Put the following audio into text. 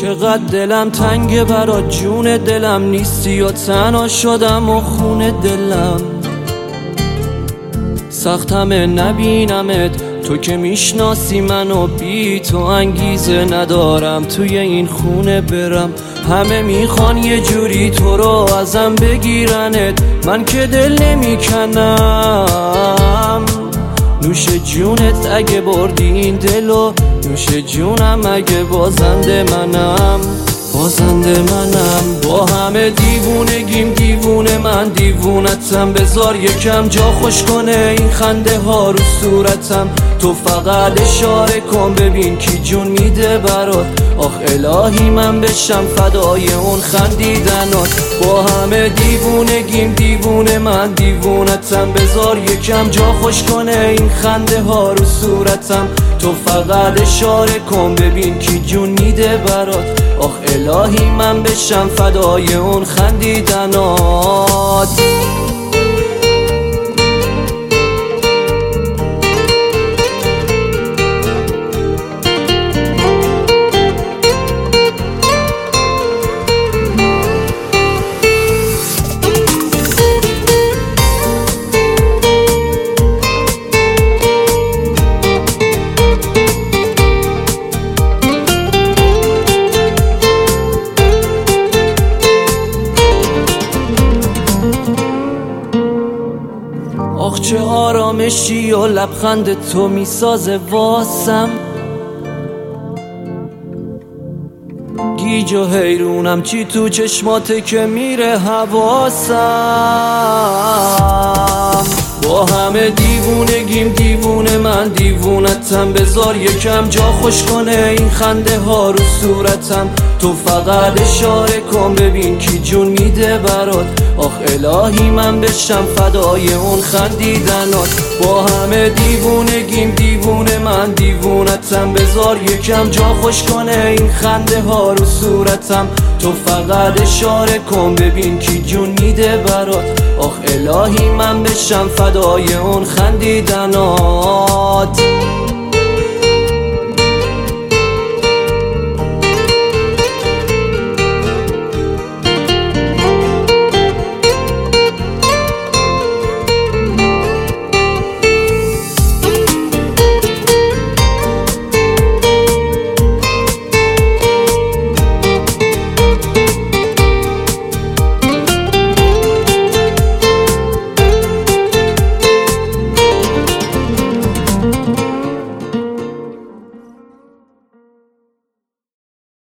چقدر دلم تنگه برات، جون دلم نیستی و تنها شدم و خون دلم سختمه نبینمت، تو که میشناسی منو، بی تو انگیزه ندارم توی این خونه برم. همه میخوان یه جوری تو رو ازم بگیرنت، من که دل نمیکنم. نوش جونت اگه بردی این دلو، نوش جونم اگه بازنده منم. با همه دیوونگیم دیوونه، من دیوونتم. بذار یکم جا خوش کنه این خنده ها رو صورتم. تو فقط اشاره کن ببین کی جون میده برات. آخ الهی من بشم فدای اون خندیدنات. با همه دیوونگیم دیوونه، من دیوونتم. بذار یکم جا خوش کنه این خنده ها رو صورتم. تو فقط اشاره کن ببین کی جون میده برات. آخ الهی من بشم فدای اون خندیدنات. آخ چه آرامشی و لبخند تو میسازه واسم. گیج و حیرونم چی تو چشماته که میره حواسم. با همه دیوونگیم دیوونه، من دیوونتم. بذار یکم جا خوش کنه این خنده ها رو صورتم. تو فقط اشاره کن ببین کی جون میده برات. آخ الهی من بشم فدای اون خندیدنات. با همه دیوونگیم دیوونه، من دیوونتم. بذار یکم جا خوش کنه این خنده ها رو صورتم. تو فقط اشاره کن ببین کی جون میده برات. آخ الهی من بشم فدای اون خندیدنات.